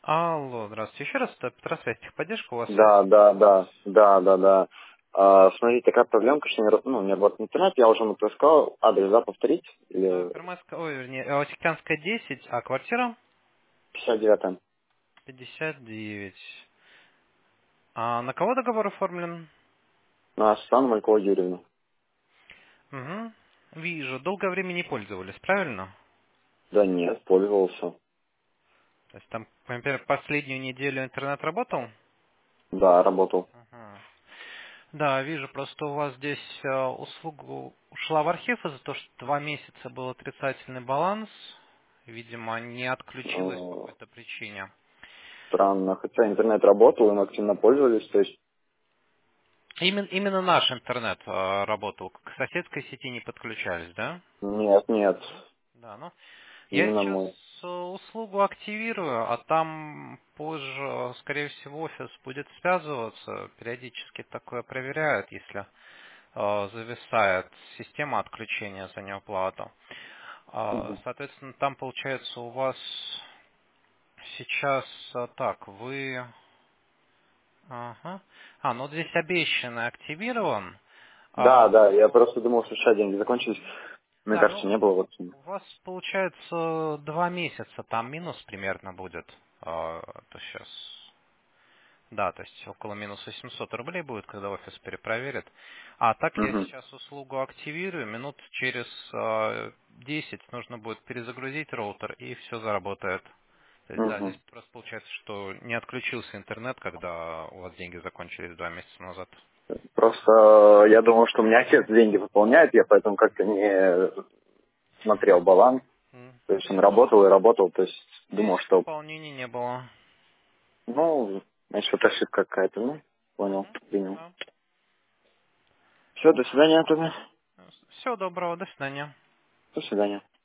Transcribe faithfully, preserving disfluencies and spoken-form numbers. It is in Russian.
Алло, здравствуйте. Еще раз, это Петросвязь, техподдержка, у вас связь. Да, да, да, да, да, да. А, смотрите, такая проблемка, что не, ра- ну, не работает интернет, я уже натаскал, адрес, да, повторить? А, Или Первомайская, ой, вернее, э, Ватиканская десять, а квартира пятьдесят девять? пятьдесят девять. А на кого договор оформлен? На Светлану Малькову Юрьевну. Угу. Вижу, долгое время не пользовались, правильно? Да нет, пользовался. То есть там, например, последнюю неделю интернет работал? Да, работал. Ага. Да, вижу, просто у вас здесь э, услуга ушла в архив из-за того, что два месяца был отрицательный баланс. Видимо, не отключилась по А, какой-то причине. Странно, хотя интернет работал, им активно пользовались, то есть Именно, именно наш интернет э, работал. К соседской сети не подключались, да? нет, нет, Да, ну. Я именно сейчас мой. э, услугу активирую, а там позже, э, скорее всего, офис будет связываться. Периодически такое проверяют, если э, зависает система отключения за неуплату. А, Мгм. Соответственно, там получается у вас сейчас э, так, вы... Ага. А, ну вот здесь обещанный активирован. Да, А, да, я просто думал, что сейчас деньги закончились. Мне Да, кажется, ну, не было вот. у вас получается два месяца, там минус примерно будет. А, то сейчас, да, то есть около минус восемьсот рублей будет, когда офис перепроверит. А так я Угу. сейчас услугу активирую, минут через а, десять нужно будет перезагрузить роутер, и все заработает. То есть, да, Угу. здесь просто получается, что не отключился интернет, когда у вас деньги закончились два месяца назад. Просто э, я думал, что у меня отец деньги выполняет, я поэтому как-то не смотрел баланс. М. То есть он Здесь, работал и работал, то есть думал, здесь что, пополнений не было. ну, значит, это ошибка какая-то, ну, понял, Мгм. принял. Да. Все, до свидания тогда. Всего доброго, до свидания. До свидания.